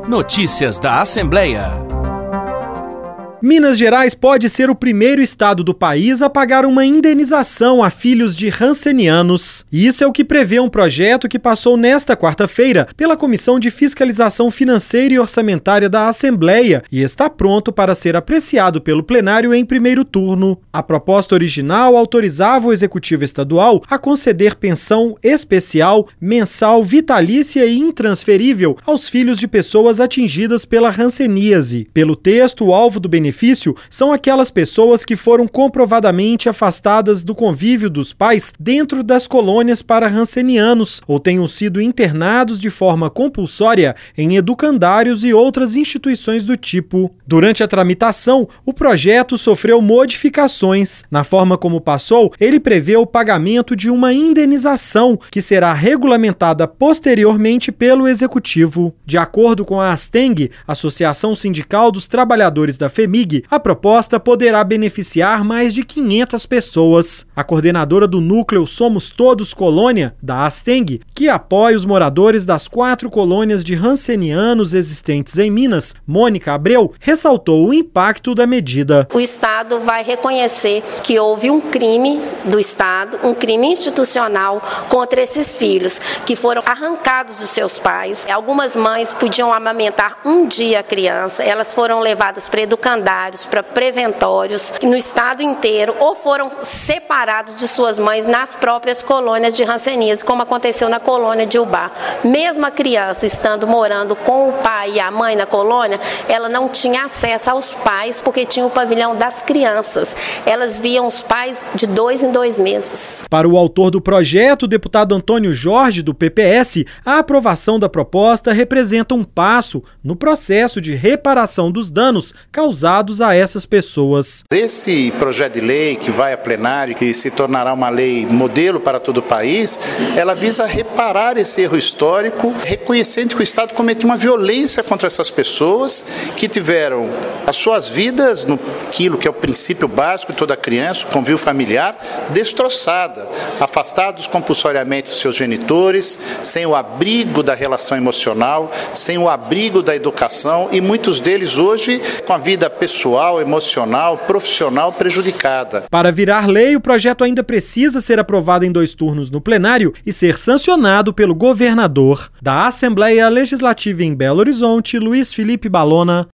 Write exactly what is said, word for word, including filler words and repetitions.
Notícias da Assembleia. Minas Gerais pode ser o primeiro estado do país a pagar uma indenização a filhos de rancenianos. Isso é o que prevê um projeto que passou nesta quarta-feira pela Comissão de Fiscalização Financeira e Orçamentária da Assembleia e está pronto para ser apreciado pelo plenário em primeiro turno. A proposta original autorizava o Executivo Estadual a conceder pensão especial, mensal, vitalícia e intransferível aos filhos de pessoas atingidas pela hanseníase. Pelo texto, o alvo do benefício benefício são aquelas pessoas que foram comprovadamente afastadas do convívio dos pais dentro das colônias para rancenianos ou tenham sido internados de forma compulsória em educandários e outras instituições do tipo. Durante a tramitação, o projeto sofreu modificações. Na forma como passou, ele prevê o pagamento de uma indenização que será regulamentada posteriormente pelo Executivo. De acordo com a ASTENG, Associação Sindical dos Trabalhadores da FEMIG, a proposta poderá beneficiar mais de quinhentas pessoas. A coordenadora do núcleo Somos Todos Colônia, da ASTENG, que apoia os moradores das quatro colônias de rancenianos existentes em Minas, Mônica Abreu, ressaltou o impacto da medida. O Estado vai reconhecer que houve um crime do Estado, um crime institucional contra esses filhos que foram arrancados dos seus pais. Algumas mães podiam amamentar um dia a criança, elas foram levadas para educandários, para preventórios no estado inteiro ou foram separados de suas mães nas próprias colônias de hanseníase, como aconteceu na colônia de Ubá. Mesmo a criança estando morando com o pai e a mãe na colônia, ela não tinha acesso aos pais porque tinha o pavilhão das crianças. Elas viam os pais de dois em dois meses. Para o autor do projeto, o deputado Antônio Jorge, do P P S, a aprovação da proposta representa um passo no processo de reparação dos danos causados a essas pessoas. Esse projeto de lei que vai a plenário, que se tornará uma lei modelo para todo o país, ela visa reparar esse erro histórico, reconhecendo que o Estado cometeu uma violência contra essas pessoas que tiveram as suas vidas, no aquilo que é o princípio básico de toda criança, o convívio familiar, destroçada, afastados compulsoriamente dos seus genitores, sem o abrigo da relação emocional, sem o abrigo da educação e muitos deles hoje com a vida pessoal, emocional, profissional prejudicada. Para virar lei, o projeto ainda precisa ser aprovado em dois turnos no plenário e ser sancionado pelo governador. Da Assembleia Legislativa em Belo Horizonte, Luiz Felipe Balona.